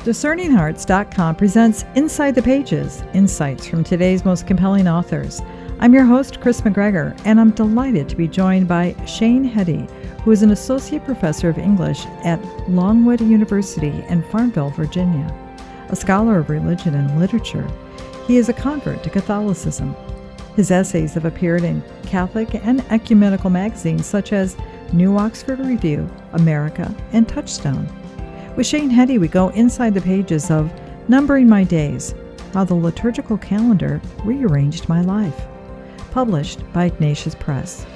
DiscerningHearts.com presents Inside the Pages, insights from today's most compelling authors. I'm your host, Chris McGregor, and I'm delighted to be joined by Shane Heady, who is an associate professor of English at Longwood University in Farmville, Virginia. A scholar of religion and literature, he is a convert to Catholicism. His essays have appeared in Catholic and ecumenical magazines such as New Oxford Review, America, and Touchstone. With Shane Heady, we go inside the pages of Numbering My Days, How the Liturgical Calendar Rearranged My Life, published by Ignatius Press.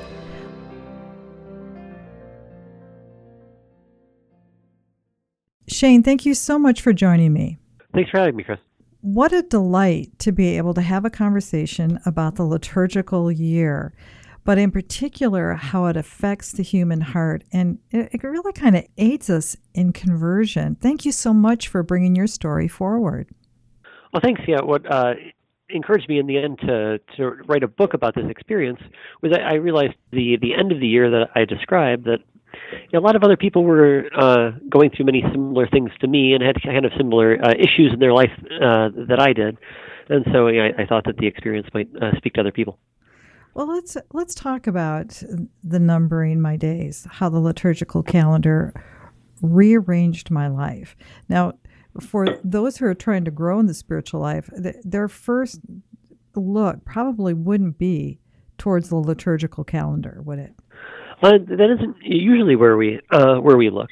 Shane, thank you so much for joining me. Thanks for having me, Chris. What a delight to be able to have a conversation about the liturgical year, but in particular, how it affects the human heart. And it really kind of aids us in conversion. Thank you so much for bringing your story forward. Well, thanks. Yeah, what encouraged me in the end to write a book about this experience was I realized the end of the year that I described that a lot of other people were going through many similar things to me and had kind of similar issues in their life that I did. And so I thought that the experience might speak to other people. Well, let's talk about the Numbering My Days, how the liturgical calendar rearranged my life. Now, for those who are trying to grow in the spiritual life, their first look probably wouldn't be towards the liturgical calendar, would it? That isn't usually where we look.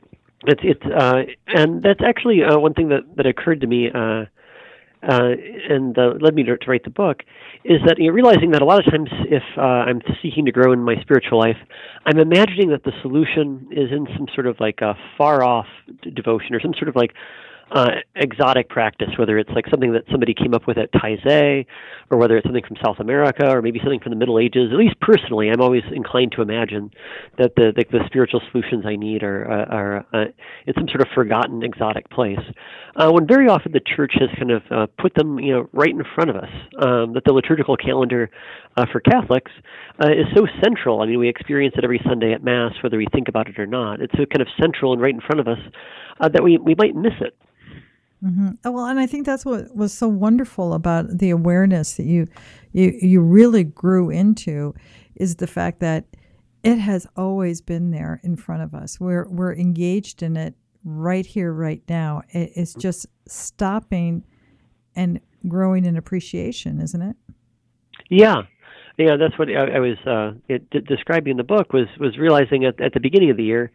And that's actually one thing that occurred to me and led me to write the book, is that realizing that a lot of times if I'm seeking to grow in my spiritual life, I'm imagining that the solution is in some sort of like a far-off devotion or some sort of like exotic practice, whether it's like something that somebody came up with at Taizé, or whether it's something from South America, or maybe something from the Middle Ages. At least personally, I'm always inclined to imagine that the spiritual solutions I need are in some sort of forgotten exotic place. When very often the church has kind of put them, right in front of us. That the liturgical calendar for Catholics is so central. I mean, we experience it every Sunday at Mass, whether we think about it or not. It's so kind of central and right in front of us that we might miss it. Mm-hmm. Well, and I think that's what was so wonderful about the awareness that you really grew into, is the fact that it has always been there in front of us. We're engaged in it right here, right now. It's just stopping and growing in appreciation, isn't it? Yeah, that's what I was describing in the book. Was realizing at the beginning of the year.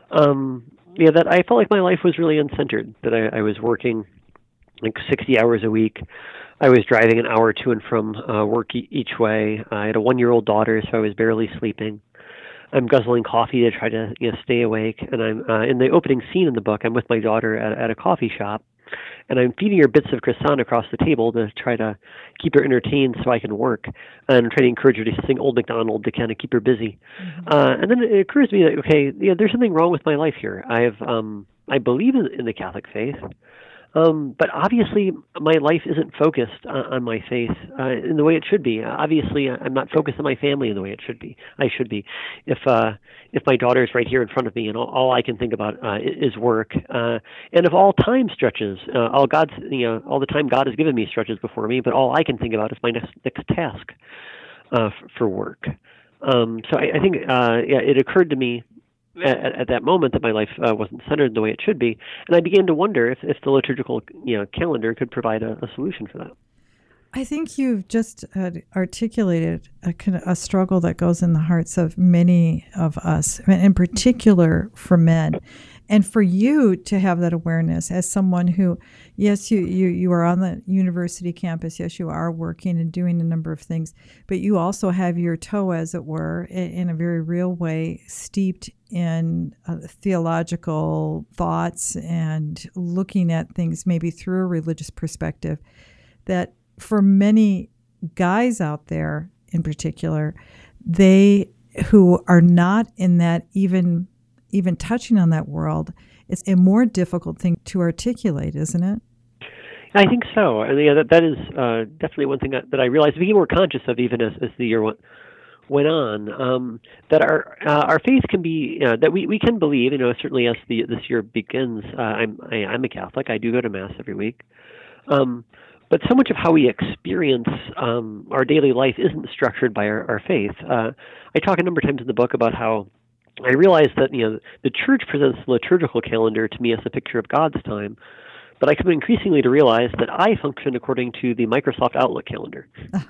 That I felt like my life was really uncentered, that I was working like 60 hours a week. I was driving an hour to and from work each way. I had a 1-year-old daughter, so I was barely sleeping. I'm guzzling coffee to try to stay awake. And I'm in the opening scene in the book, I'm with my daughter at a coffee shop, and I'm feeding her bits of croissant across the table to try to keep her entertained so I can work, and try to encourage her to sing Old MacDonald to kind of keep her busy. Mm-hmm. And then it occurs to me that, okay, there's something wrong with my life here. I believe in the Catholic faith, but obviously my life isn't focused on my faith in the way it should be. Obviously, I'm not focused on my family in the way it should be. I should be. If my daughter is right here in front of me and all I can think about is work, and if all time stretches, all the time God has given me stretches before me, but all I can think about is my next task for work. So I think it occurred to me at that moment that my life wasn't centered in the way it should be, and I began to wonder if the liturgical calendar could provide a solution for that. I think you've just articulated a struggle that goes in the hearts of many of us, in particular for men. And for you to have that awareness as someone who, yes, you are on the university campus, yes, you are working and doing a number of things, but you also have your toe, as it were, in a very real way, steeped in theological thoughts and looking at things maybe through a religious perspective, that for many guys out there in particular, they who are not in that even touching on that world, it's a more difficult thing to articulate, isn't it? I think so. I mean, that is definitely one thing that I realized, became more conscious of even as the year went on, that our faith can be, that we can believe. Certainly as this year begins, I'm a Catholic. I do go to Mass every week. But so much of how we experience our daily life isn't structured by our faith. I talk a number of times in the book about how I realize that the church presents the liturgical calendar to me as a picture of God's time, but I come increasingly to realize that I function according to the Microsoft Outlook calendar,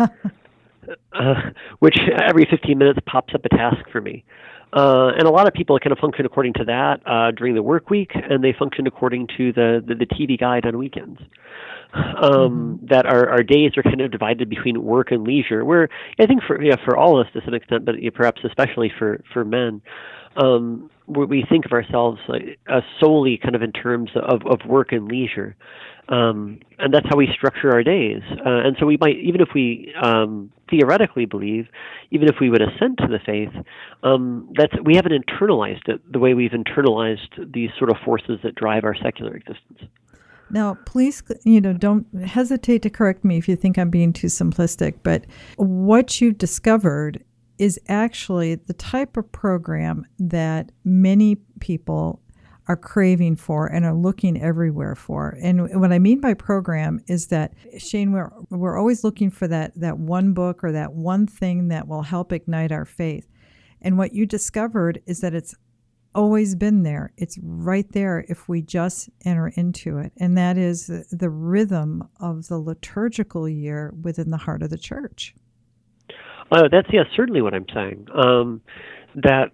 which every 15 minutes pops up a task for me. And a lot of people kind of function according to that during the work week, and they function according to the TV guide on weekends. That our days are kind of divided between work and leisure, where I think for all of us to some extent, but perhaps especially for men, we think of ourselves solely kind of in terms of work and leisure. And that's how we structure our days. And so we might, even if we theoretically believe, even if we would assent to the faith, we haven't internalized it the way we've internalized these sort of forces that drive our secular existence. Now, please, don't hesitate to correct me if you think I'm being too simplistic, but what you've discovered is actually the type of program that many people are craving for and are looking everywhere for. And what I mean by program is that, Shane, we're always looking for that one book or that one thing that will help ignite our faith. And what you discovered is that it's always been there. It's right there if we just enter into it. And that is the rhythm of the liturgical year within the heart of the church. That's certainly what I'm saying. That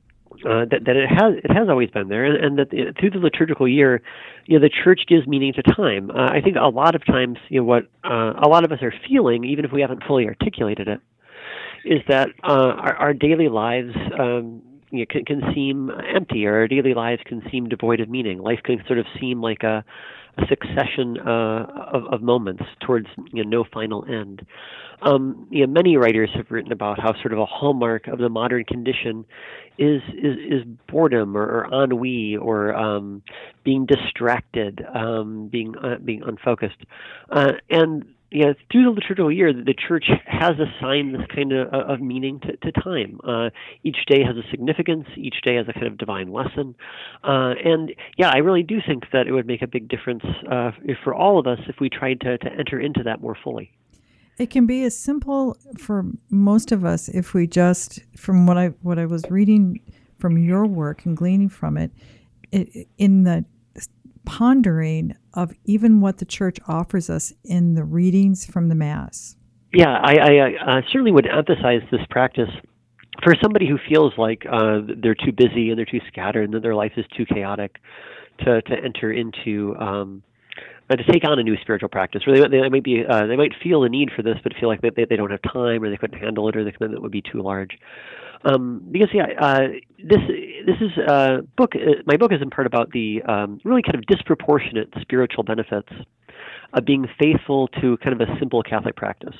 it has always been there, and that through the liturgical year, the church gives meaning to time. I think a lot of times, what a lot of us are feeling, even if we haven't fully articulated it, is that our daily lives can seem empty, or our daily lives can seem devoid of meaning. Life can sort of seem like a succession of moments towards no final end. Many writers have written about how sort of a hallmark of the modern condition is boredom or ennui or being distracted, being unfocused, and through the liturgical year, the church has assigned this kind of meaning to time. Each day has a significance. Each day has a kind of divine lesson. And I really do think that it would make a big difference for all of us if we tried to enter into that more fully. It can be as simple for most of us if we just, from what I was reading from your work and gleaning from it, in the pondering of even what the church offers us in the readings from the Mass. Yeah, I certainly would emphasize this practice for somebody who feels like they're too busy and they're too scattered and that their life is too chaotic to enter into to take on a new spiritual practice. Or they might feel the need for this, but feel like they don't have time, or they couldn't handle it, or the commitment would be too large. Because this is book. My book is in part about the really kind of disproportionate spiritual benefits of being faithful to kind of a simple Catholic practice.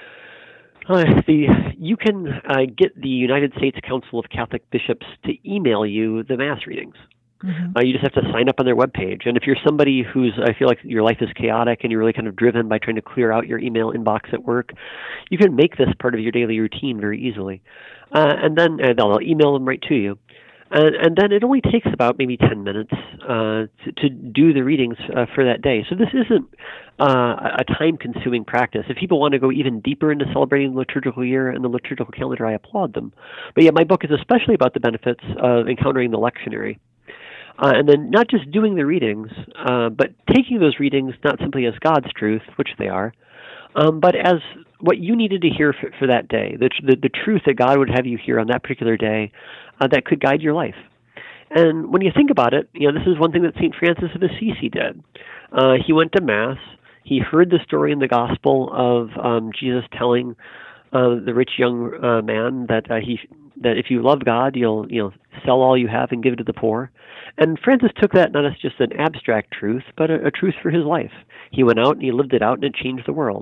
You can get the United States Council of Catholic Bishops to email you the Mass readings. Mm-hmm. You just have to sign up on their webpage. And if you're somebody I feel like your life is chaotic and you're really kind of driven by trying to clear out your email inbox at work, you can make this part of your daily routine very easily. And then they'll email them right to you. And then it only takes about maybe 10 minutes to do the readings for that day. So this isn't a time-consuming practice. If people want to go even deeper into celebrating the liturgical year and the liturgical calendar, I applaud them. But my book is especially about the benefits of encountering the lectionary. And then not just doing the readings, but taking those readings not simply as God's truth, which they are, but as what you needed to hear for that day, the truth that God would have you hear on that particular day that could guide your life. And when you think about it, this is one thing that St. Francis of Assisi did. He went to Mass. He heard the story in the Gospel of Jesus telling the rich young man that if you love God, you'll sell all you have and give it to the poor. And Francis took that not as just an abstract truth, but a truth for his life. He went out and he lived it out, and it changed the world.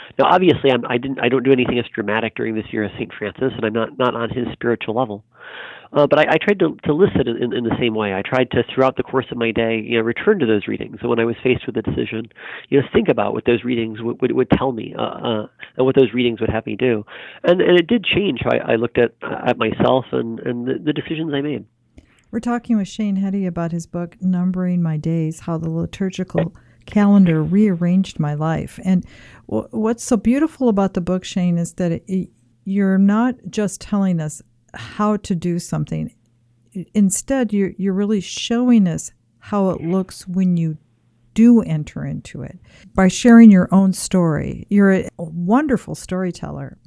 Now, obviously, I don't do anything as dramatic during this year as St. Francis, and I'm not on his spiritual level. But I tried to listen in the same way. I tried to, throughout the course of my day, return to those readings. And when I was faced with a decision, think about what those readings would tell me, and what those readings would have me do. And it did change how I looked at myself and the decisions I made. We're talking with Shane Heady about his book, Numbering My Days, How the Liturgical Calendar Rearranged My Life. And what's so beautiful about the book, Shane, is that you're not just telling us how to do something. Instead, you're really showing us how it looks when you do enter into it by sharing your own story. You're a wonderful storyteller.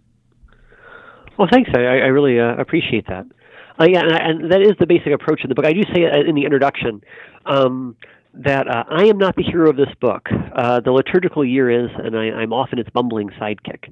Well, thanks. I really appreciate that. Yeah, and that is the basic approach of the book. I do say in the introduction that I am not the hero of this book. The liturgical year is, and I'm often its bumbling sidekick.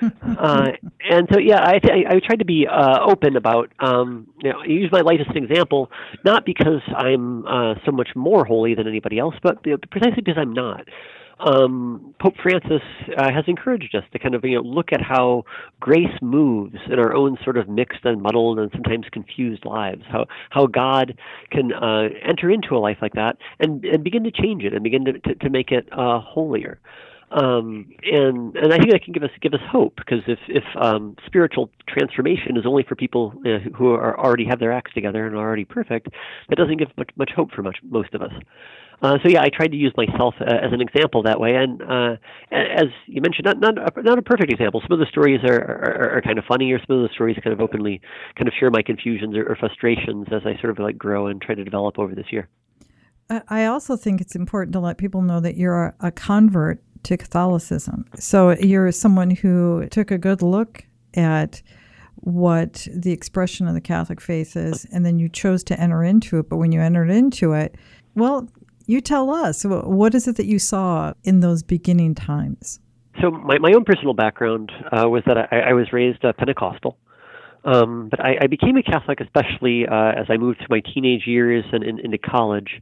And so, yeah, I tried to be open about, use my life as an example, not because I'm so much more holy than anybody else, but precisely because I'm not. Pope Francis has encouraged us to kind of look at how grace moves in our own sort of mixed and muddled and sometimes confused lives. How God can enter into a life like that and begin to change it and begin to make it holier. And I think that can give us hope, because if spiritual transformation is only for people who already have their acts together and are already perfect, that doesn't give much hope for most of us. So yeah, I tried to use myself as an example that way, and as you mentioned, not a perfect example. Some of the stories are kind of funny, or some of the stories kind of openly kind of share my confusions or frustrations as I sort of like grow and try to develop over this year. I also think it's important to let people know that you're a convert to Catholicism. So you're someone who took a good look at what the expression of the Catholic faith is, and then you chose to enter into it. But when you entered into it, well, you tell us, what is it that you saw in those beginning times? So my own personal background was that I was raised Pentecostal. But I became a Catholic especially as I moved through my teenage years and into college.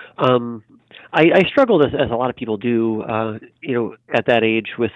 I struggled, as a lot of people do, at that age, with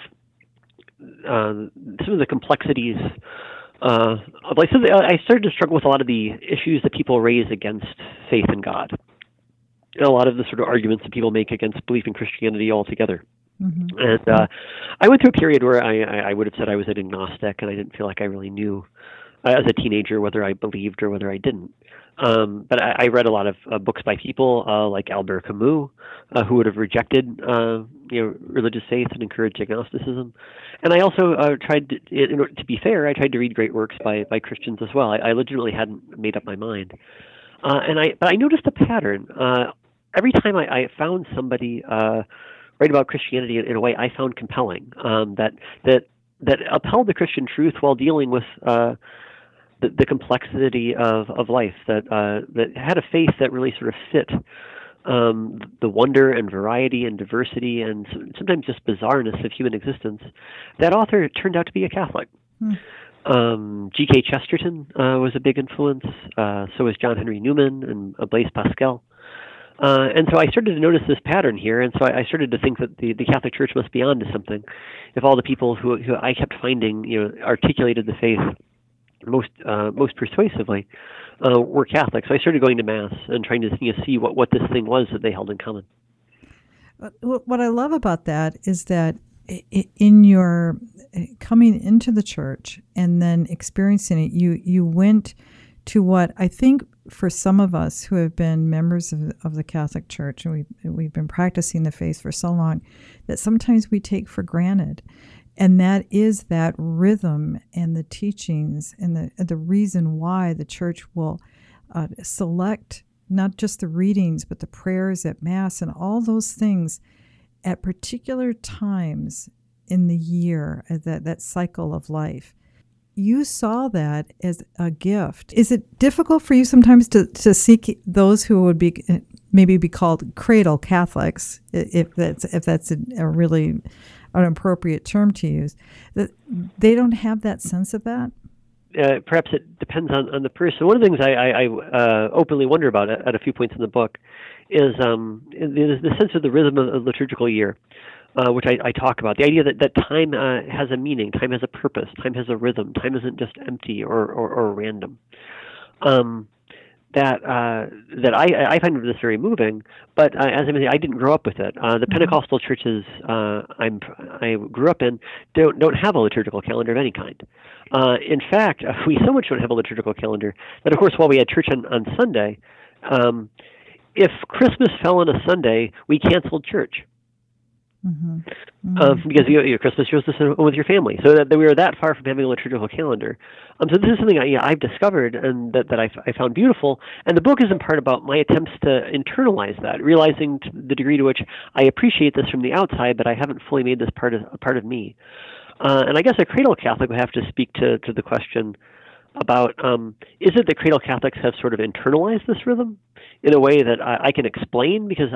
some of the complexities of life. So I started to struggle with a lot of the issues that people raise against faith in God, and a lot of the sort of arguments that people make against belief in Christianity altogether. Mm-hmm. And I went through a period where I would have said I was an agnostic, and I didn't feel like I really knew as a teenager whether I believed or whether I didn't. But I read a lot of books by people like Albert Camus, who would have rejected religious faith and encouraged agnosticism. And I also tried to be fair, I tried to read great works by Christians as well. I legitimately hadn't made up my mind. But I noticed a pattern. Every time I found somebody write about Christianity in a way I found compelling, that upheld the Christian truth while dealing with the complexity of life, that had a faith that really sort of fit the wonder and variety and diversity and sometimes just bizarreness of human existence, that author turned out to be a Catholic. G.K. Chesterton was a big influence. So was John Henry Newman and Blaise Pascal. And so I started to notice this pattern here, and so I started to think that the Catholic Church must be onto something. If all the people who I kept finding articulated the faith most persuasively were Catholic, so I started going to Mass and trying to see what this thing was that they held in common. What I love about that is that in your coming into the church and then experiencing it, you went to what I think for some of us who have been members of the Catholic Church, and we've been practicing the faith for so long, that sometimes we take for granted. And that is that rhythm and the teachings and the reason why the church will select not just the readings, but the prayers at Mass and all those things at particular times in the year, that cycle of life. You saw that as a gift. Is it difficult for you sometimes to seek those who would be maybe be called cradle Catholics, if that's a really an appropriate term to use, that they don't have that sense of that? Perhaps it depends on the person. One of the things I openly wonder about at a few points in the book is the sense of the rhythm of the liturgical year. which I talk about. The idea that time has a meaning, time has a purpose, time has a rhythm, time isn't just empty or random. That I find this very moving, but as I mentioned, I didn't grow up with it. The Pentecostal churches I grew up in don't have a liturgical calendar of any kind. In fact, we so much don't have a liturgical calendar that, of course, while we had church on Sunday, if Christmas fell on a Sunday, we canceled church. Because Christmas was with your family, so that we were that far from having a liturgical calendar. So this is something I've discovered and that I found beautiful. And the book is in part about my attempts to internalize that, realizing to the degree to which I appreciate this from the outside, but I haven't fully made this a part of me. And I guess a cradle Catholic would have to speak to the question about is it that cradle Catholics have sort of internalized this rhythm in a way that I can explain because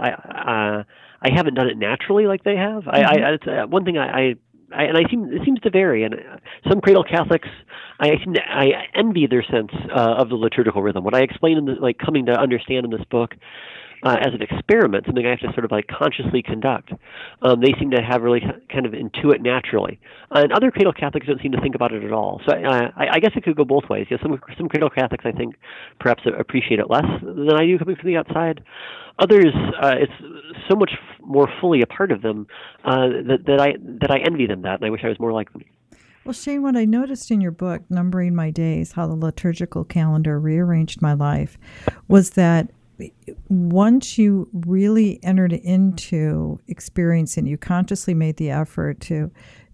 I haven't done it naturally like they have. It's one thing it seems to vary. And some cradle Catholics, I envy their sense of the liturgical rhythm. What I explain coming to understand in this book as an experiment, something I have to sort of consciously conduct. They seem to have really kind of intuit naturally, and other cradle Catholics don't seem to think about it at all. So I guess it could go both ways. Some cradle Catholics I think perhaps appreciate it less than I do coming from the outside. Others, it's so much more fully a part of them that I envy them that, and I wish I was more like them. Well, Shane, what I noticed in your book, Numbering My Days, How the Liturgical Calendar Rearranged My Life, was that once you really entered into experiencing, you consciously made the effort to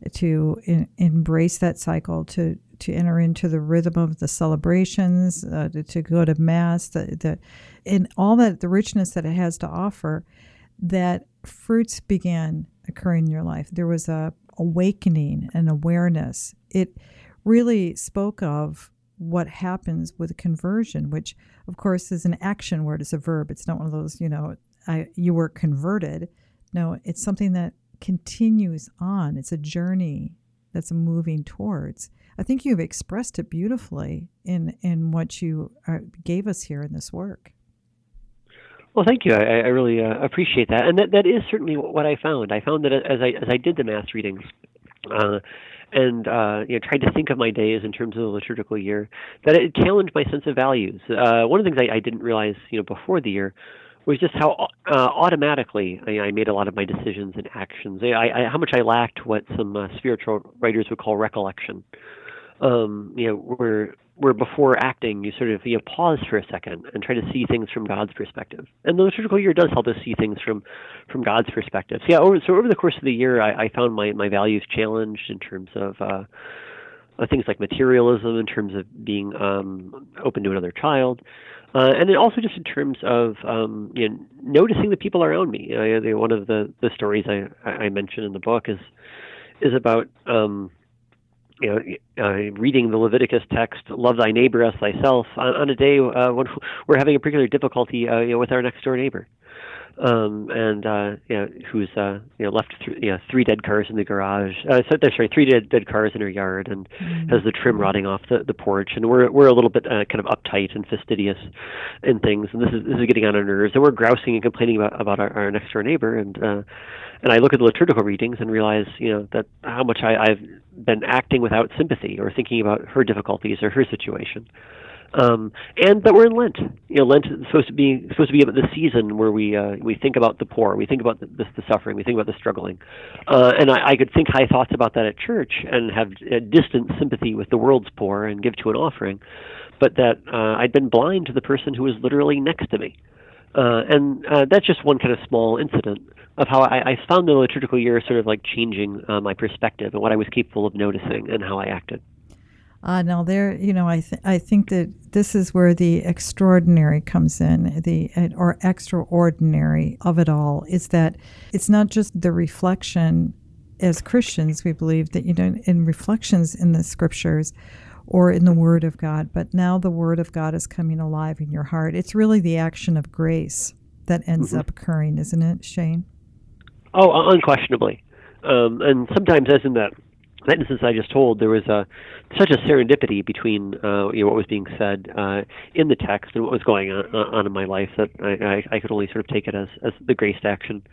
embrace that cycle, to enter into the rhythm of the celebrations, to go to Mass, and all that, the richness that it has to offer, that fruits began occurring in your life. There was a awakening and awareness. It really spoke of what happens with conversion, which of course is an action word, it's a verb. It's not one of those, you were converted. No, it's something that continues on. It's a journey that's moving towards. I think you've expressed it beautifully in what you gave us here in this work. Well, thank you. I really appreciate that, and that is certainly what I found. I found that as I did the Mass readings, and tried to think of my days in terms of the liturgical year, that it challenged my sense of values. One of the things I didn't realize, before the year, was just how automatically I made a lot of my decisions and actions. How much I lacked what some spiritual writers would call recollection. Where before acting, you sort of pause for a second and try to see things from God's perspective. And the liturgical year does help us see things from God's perspective. So over the course of the year, I found my values challenged in terms of things like materialism, in terms of being open to another child, and then also just in terms of noticing the people around me. One of the stories I mentioned in the book is about reading the Leviticus text, love thy neighbor as thyself, on a day when we're having a particular difficulty with our next door neighbor, who's left three dead cars in the garage. Three dead cars in her yard, and has the trim rotting off the porch. And we're a little bit kind of uptight and fastidious in things, and this is getting on our nerves. And we're grousing and complaining about our next door neighbor, and I look at the liturgical readings and realize, that how much I've been acting without sympathy or thinking about her difficulties or her situation. And that we're in Lent. Lent is supposed to be about the season where we think about the poor, we think about the suffering, we think about the struggling. And I could think high thoughts about that at church and have a distant sympathy with the world's poor and give to an offering, but that I'd been blind to the person who was literally next to me. And that's just one kind of small incident of how I found the liturgical year sort of changing my perspective and what I was capable of noticing and how I acted. Now there, I think that this is where the extraordinary comes in, or extraordinary of it all, is that it's not just the reflection. As Christians, we believe that, in reflections in the scriptures or in the Word of God, but now the Word of God is coming alive in your heart. It's really the action of grace that ends up occurring, isn't it, Shane? Oh, unquestionably. And sometimes, as in that instance I just told, there was such a serendipity between what was being said in the text and what was going on in my life that I could only sort of take it as the graced action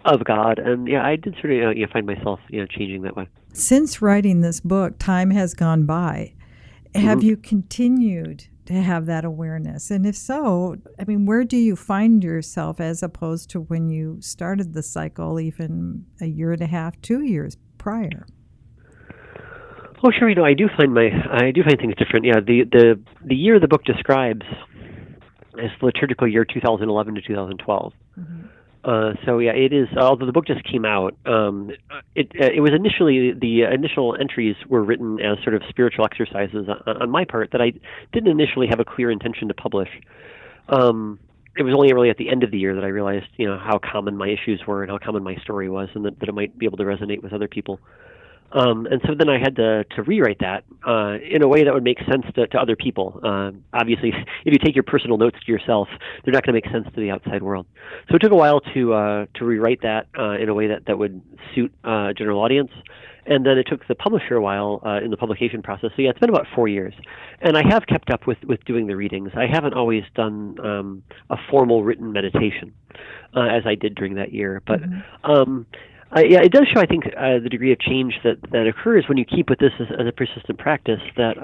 of God, and I did sort of find myself changing that way. Since writing this book, time has gone by. Have you continued to have that awareness? And if so, I mean, where do you find yourself as opposed to when you started the cycle, even a year and a half, 2 years prior? Oh, sure. I do find things different. Yeah, the year the book describes is the liturgical year 2011 to 2012. So it is. Although the book just came out, it was initially, the initial entries were written as sort of spiritual exercises on my part that I didn't initially have a clear intention to publish. It was only really at the end of the year that I realized how common my issues were and how common my story was, and that it might be able to resonate with other people. And so then I had to rewrite that in a way that would make sense to other people. Obviously, if you take your personal notes to yourself, they're not going to make sense to the outside world. So it took a while to rewrite that in a way that would suit a general audience. And then it took the publisher a while in the publication process. So it's been about 4 years. And I have kept up with doing the readings. I haven't always done a formal written meditation as I did during that year. But it does show, I think, the degree of change that occurs when you keep with this as a persistent practice. That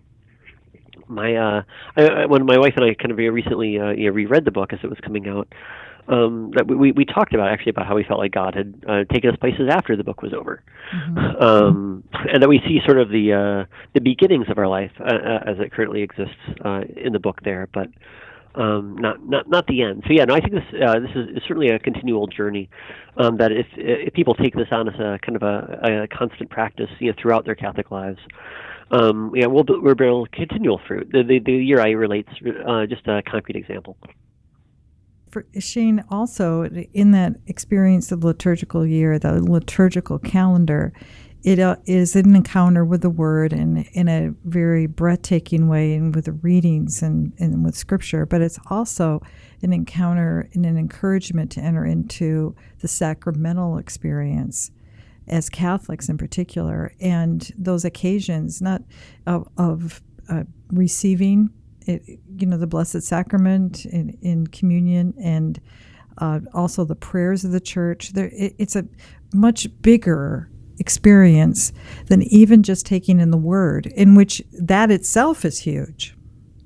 when my wife and I kind of recently reread the book as it was coming out, that we talked about how we felt like God had taken us places after the book was over, and that we see sort of the beginnings of our life as it currently exists in the book there, but not the end. So I think this is certainly a continual journey. That if people take this on as a kind of a constant practice, throughout their Catholic lives, we'll build continual fruit. The year I relate's just a concrete example. For Shane, also in that experience of the liturgical year, the liturgical calendar, it is an encounter with the Word and in a very breathtaking way, and with the readings and with Scripture. But it's also an encounter and an encouragement to enter into the sacramental experience as Catholics in particular, and those occasions not of receiving it, the Blessed Sacrament in communion, and also the prayers of the Church. It's a much bigger experience than even just taking in the Word, in which that itself is huge.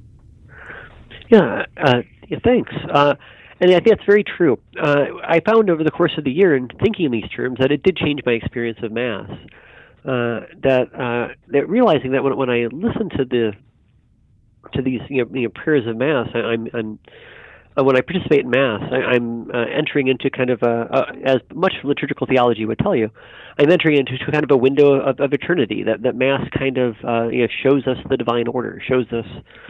Thanks. And I think that's very true. I found over the course of the year, in thinking in these terms, that it did change my experience of Mass. That realizing that when I listen to these prayers of Mass, when I participate in Mass, I'm entering into kind of as much liturgical theology would tell you, I'm entering into kind of a window of eternity. That Mass kind of shows us the divine order, shows us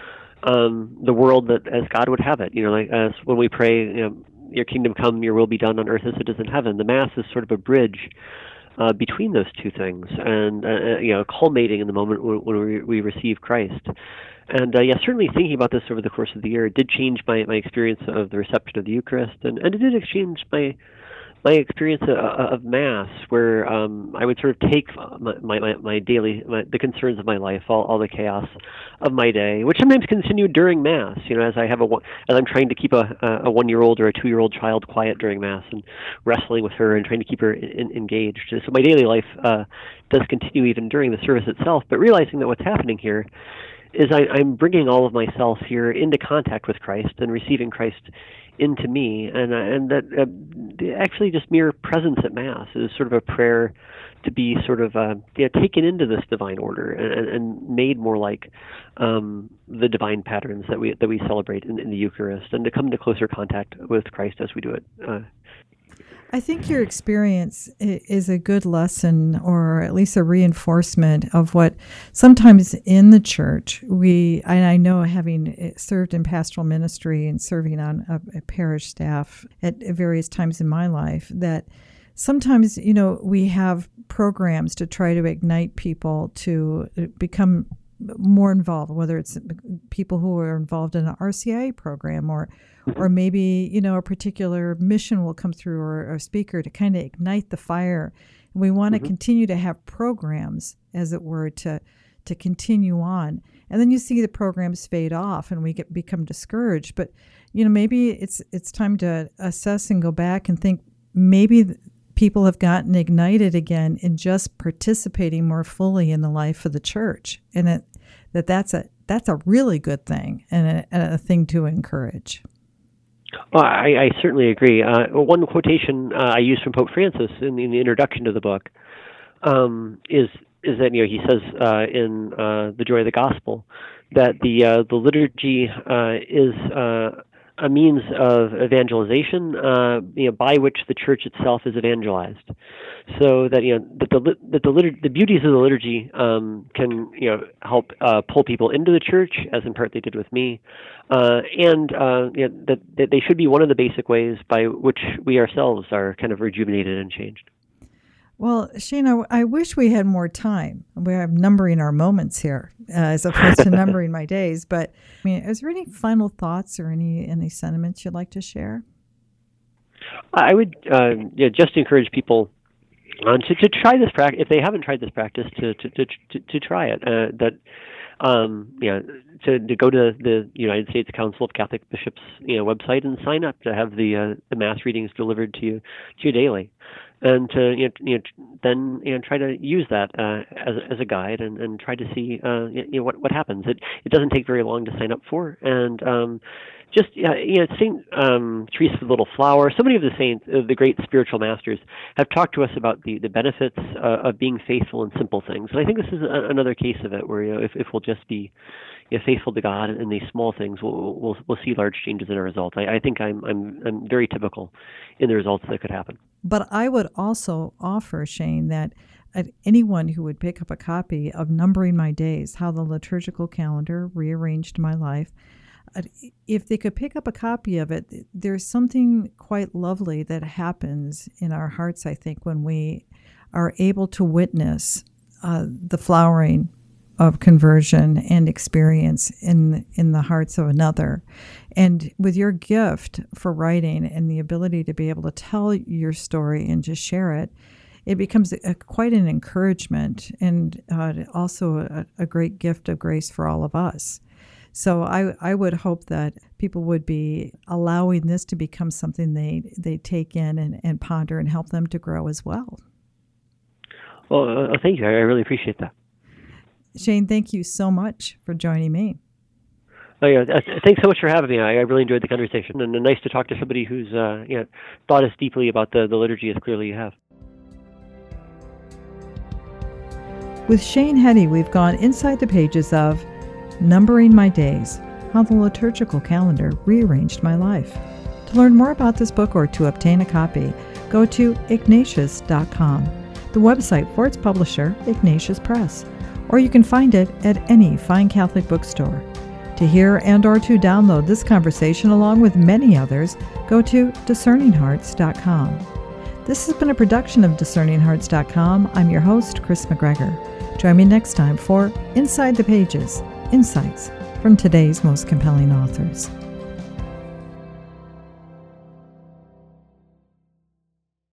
the world that as God would have it. Like as when we pray, "Your kingdom come, your will be done on earth as it is in heaven." The Mass is sort of a bridge between those two things, and culminating in the moment when we receive Christ. And certainly thinking about this over the course of the year, it did change my experience of the reception of the Eucharist, and it did change my experience of Mass, where I would sort of take my daily the concerns of my life, all the chaos of my day, which sometimes continued during Mass. As I'm trying to keep a 1-year-old or a 2-year-old child quiet during Mass and wrestling with her and trying to keep her engaged. So my daily life does continue even during the service itself. But realizing that what's happening here is I'm bringing all of myself here into contact with Christ and receiving Christ into me, and that actually just mere presence at Mass is sort of a prayer to be sort of taken into this divine order and made more like the divine patterns that we celebrate in the Eucharist, and to come into closer contact with Christ as we do it. I think your experience is a good lesson, or at least a reinforcement of what sometimes in the Church and I know, having served in pastoral ministry and serving on a parish staff at various times in my life, that sometimes, we have programs to try to ignite people to become more involved, whether it's people who are involved in an RCIA program or maybe, a particular mission will come through, or a speaker to kind of ignite the fire. And we want to continue to have programs, as it were, to continue on. And then you see the programs fade off and we become discouraged. But, maybe it's time to assess and go back and think, maybe people have gotten ignited again in just participating more fully in the life of the church, and that's a really good thing and a thing to encourage. Well, I certainly agree. One quotation I used from Pope Francis in the introduction to the book is that he says in The Joy of the Gospel that the liturgy is a means of evangelization by which the church itself is evangelized. So that the beauties of the liturgy can help pull people into the church, as in part they did with me, and that they should be one of the basic ways by which we ourselves are kind of rejuvenated and changed. Well, Shane, I wish we had more time. We're numbering our moments here as opposed to numbering my days. But is there any final thoughts or any sentiments you'd like to share? I would just encourage people to try this practice if they haven't tried this practice. To try it. To go to the United States Council of Catholic Bishops website and sign up to have the Mass readings delivered to you daily, and to then try to use that as a guide and try to see what happens. It doesn't take very long to sign up for, and Saint Teresa of the Little Flower, so many of the saints, the great spiritual masters, have talked to us about the benefits of being faithful in simple things. And I think this is another case of it, where if we'll just be faithful to God in these small things, we'll see large changes in our results. I think I'm very typical in the results that could happen. But I would also offer, Shane, that anyone who would pick up a copy of Numbering My Days, How the Liturgical Calendar Rearranged My Life, if they could pick up a copy of it, there's something quite lovely that happens in our hearts, I think, when we are able to witness the flowering of conversion and experience in the hearts of another. And with your gift for writing and the ability to be able to tell your story and to share it, it becomes quite an encouragement and also a great gift of grace for all of us. So I would hope that people would be allowing this to become something they take in and ponder and help them to grow as well. Well, thank you. I really appreciate that. Shane, thank you so much for joining me. Oh, yeah. Thanks so much for having me. I really enjoyed the conversation, and nice to talk to somebody who's thought as deeply about the liturgy as clearly you have. With Shane Heady, we've gone inside the pages of Numbering My Days, How the Liturgical Calendar Rearranged My Life. To learn more about this book or to obtain a copy, go to Ignatius.com, the website for its publisher, Ignatius Press, or you can find it at any fine Catholic bookstore. To hear and or to download this conversation along with many others, go to DiscerningHearts.com. This has been a production of DiscerningHearts.com. I'm your host, Chris McGregor. Join me next time for Inside the Pages, Insights from today's most compelling authors.